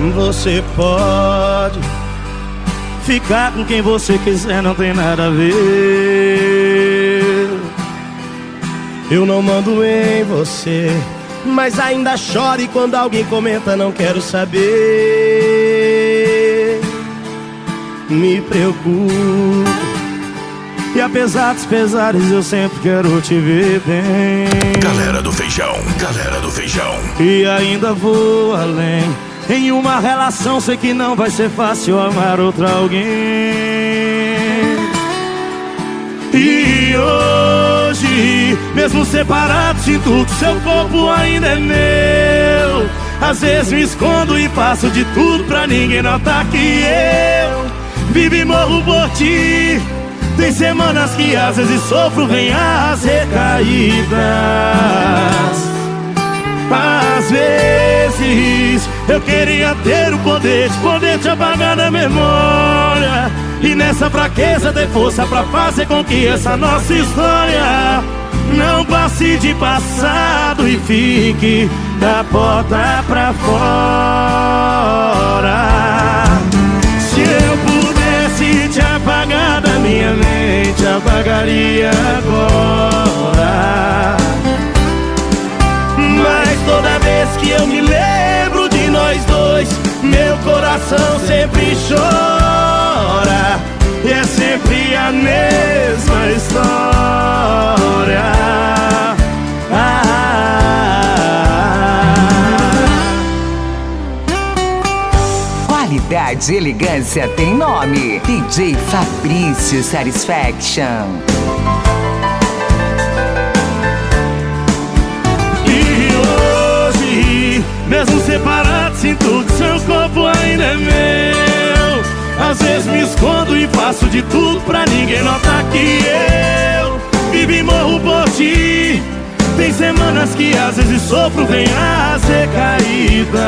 Você pode ficar com quem você quiser, não tem nada a ver. Eu não mando em você, mas ainda chore quando alguém comenta não quero saber. Me preocupo, e apesar dos pesares eu sempre quero te ver bem. Galera do Feijão, galera do Feijão. E ainda vou além. Em uma relação sei que não vai ser fácil amar outra alguém. E hoje, mesmo separado, sinto que seu corpo ainda é meu. Às vezes me escondo e faço de tudo pra ninguém notar que eu vivo e morro por ti. Tem semanas que às vezes sofro, vem as recaídas. Às vezes eu queria ter o poder de te apagar da memória. E nessa fraqueza ter força pra fazer com que essa nossa história não passe de passado e fique da porta pra fora. Se eu pudesse te apagar da minha mente, apagaria agora. Mas toda vez que eu me lembro de nós dois, meu coração sempre chora. E é sempre a mesma história. Qualidade e elegância tem nome. DJ Fabrício Satisfaction. Mesmo separado, sinto que seu corpo ainda é meu. Às vezes me escondo e faço de tudo pra ninguém notar que eu vivo e morro por ti. Tem semanas que às vezes sofro, vem as recaídas.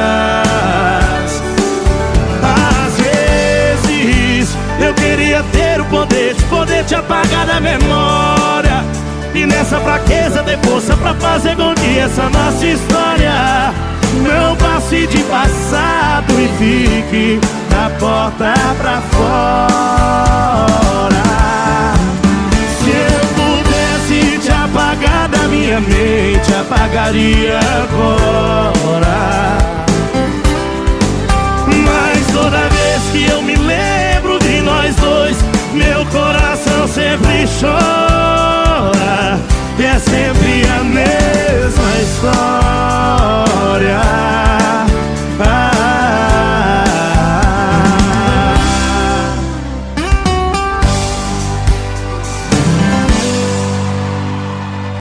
Às vezes eu queria ter o poder de te apagar da memória. E nessa fraqueza ter força pra fazer com que essa nossa história não passe de passado e fique da porta pra fora. Se eu pudesse te apagar da minha mente, apagaria agora. Mas toda vez que eu me lembro de nós dois, meu coração sempre chora. E é sempre a mesma